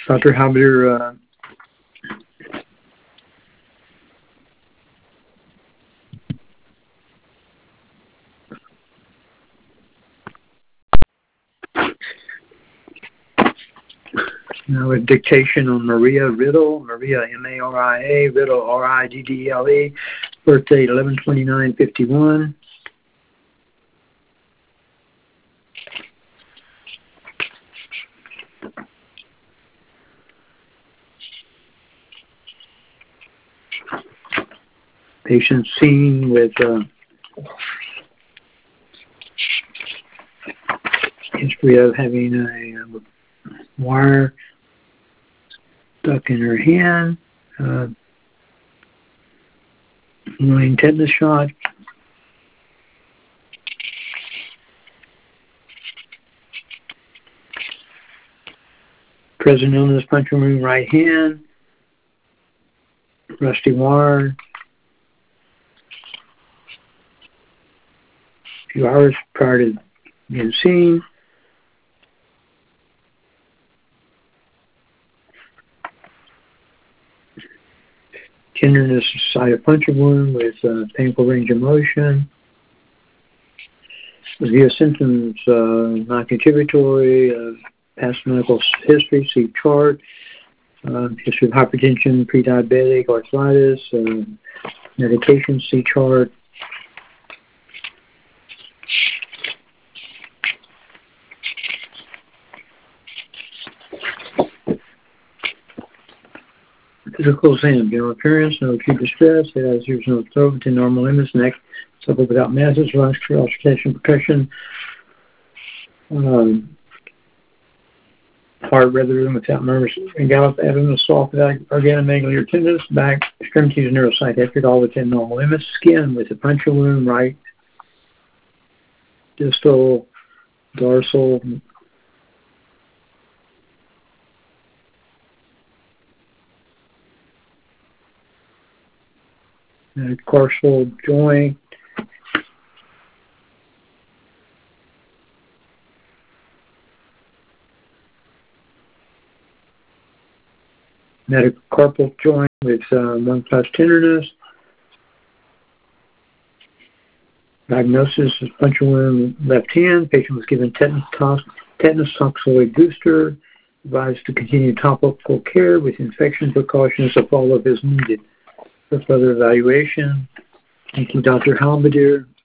Dr. Halbeder, now a dictation on Maria Riddle, Maria M-A-R-I-A, Riddle R-I-D-D-L-E, birthday 11/29/51. Patient seen with history of having a wire stuck in her hand, annoying tetanus shot. Present illness, puncture wound, right hand, rusty wire. A few hours prior to being seen. Tenderness site of puncture wound with painful range of motion. Review symptoms, non-contributory, past medical history, see chart, history of hypertension, pre-diabetic, arthritis, medication, see chart. Physical exam, general appearance, no acute distress, there's no throat within normal limits, neck, supple without masses, auscultation, percussion, heart rhythm without murmurs, and gallop, abdomen soft without organomegaly or tenderness, back, extremities, neuropsychiatric, all within normal limits, skin with a puncture wound, right, distal, dorsal, metatarsal joint, metacarpal joint with 1+ tenderness. Diagnosis is puncture wound left hand. Patient was given tetanus toxoid booster. Advised to continue topical care with infection precautions to follow up as needed. For further evaluation, thank you, Dr. Halbeder.